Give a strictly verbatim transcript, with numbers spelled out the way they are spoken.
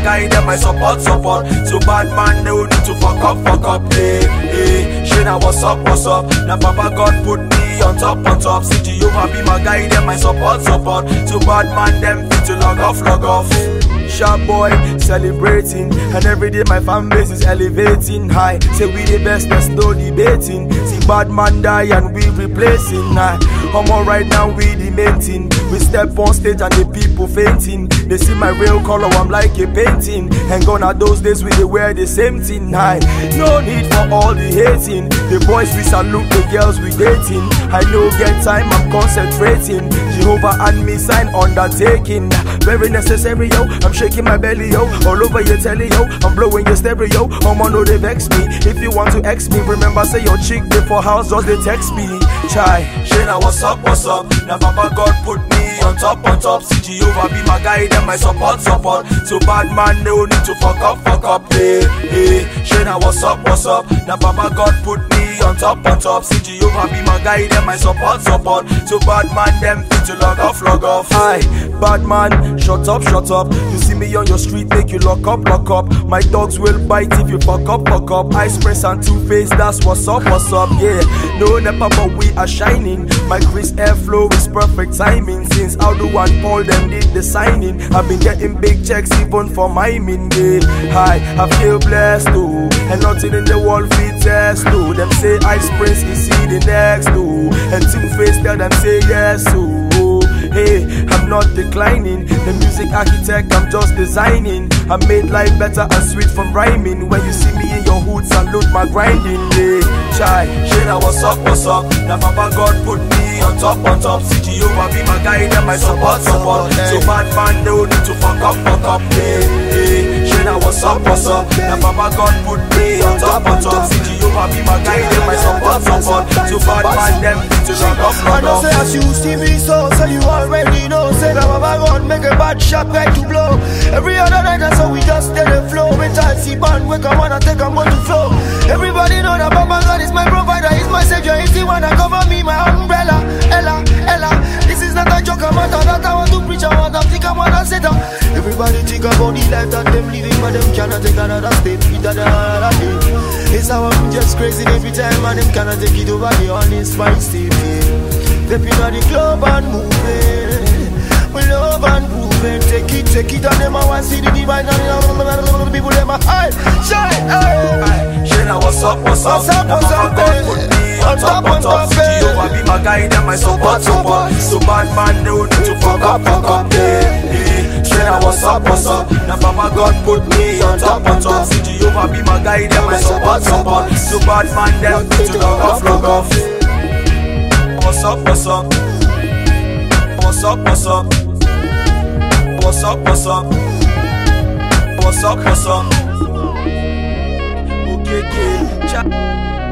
guide and my support, support. So bad man, no need to fuck up, fuck up, hey, hey. Shana, what's up, what's up? Now Papa God put me on top, on top. See Jehovah be my guide and my support, support. So bad man, them fit to log off, log off. Sharp boy, celebrating, and every day my fan base is elevating high. Say we the best, there's no debating. See bad man die and we replacing. Nah, come on right now, we the main thing. We step on stage and the people fainting. They see my real color, I'm like a painting. And gone are those days we they wear the same thing. High, no need for all the hating. The boys we salute, the girls we dating. I no get time, I'm concentrating. Jehovah and me sign undertaking. Very necessary, yo. I'm shaking my belly, yo. All over your telly, yo. I'm blowing your stereo. I'm on, no, they vex me. If you want to X me, remember, say your chick before house, just they text me. Chai, Shana, what's up, what's up? Now Papa God put me on top, on top. See Jehovah be my guide and my support, support. So bad man, no need to fuck up, fuck up. Hey, hey, Shana, what's up, what's up? Now Papa God put me on top, on top. See Jehovah be my guide and my support, support. So bad man, them fit to log off, log off. Hi, bad man, shut up, shut up. You see me on your street, make you lock up, lock up. My dogs will bite if you fuck up, fuck up. Ice press and two face, that's what's up, what's up, yeah. No never, but we are shining. My Chris airflow is perfect timing. Since Aldo and Paul them did the signing, I've been getting big checks even for miming, yeah. Hi, I feel blessed too, and nothing in the world fit test too. Them say Ice Prince is see the next too, and two face tell them say yes too. Hey, I'm not declining. The music architect, I'm just designing. I made life better and sweet from rhyming. When you see me in your hood, salute my grinding. Yeah, chai, Shana, what's up, what's up? Now Papa God put me on top, on top. See Jehovah be my guide and my support, support. So bad man, no need to fuck up, fuck up. Hey, hey, Shana, what's up, what's up? Now Papa God put me on top, on top. See Jehovah be my guide and my support, support. So bad man, them need to log off, log off. I know say as you see me so, so you already know. Say that Papa God make a bad shot right to blow. Every other night and so we just stay the flow. When I see band, we come on and take a one to flow. Everybody know that Papa God is my provider, he's my savior, he's the one that cover me, my umbrella. Ella, Ella, this is not a joke, I'm not that I want to preach, I want to think, I want to set up. Everybody think about the life that them living, but them cannot take another step, it's another day. It's how I'm just crazy every time, and them cannot take it over the honest my step. Stepping on the club and moving, we love and moving. Take it, take it, and them I want to see the divine, and the people them a high, shine, hey. Shana, what's up, what's up? What's up, what's up, baby? On top, on top, see Jehovah be my guide and my support, support. So bad man, no need to fuck up, fuck up, hey, hey. Shana, what's up, what's up? Now Papa God put me on top, on top. See Jehovah be my guide and my support, support. So bad man, them need to log off, log off. What's up, what's up? What's up, what's up? What's up, what's up? What's up, what's up? Okay, okay.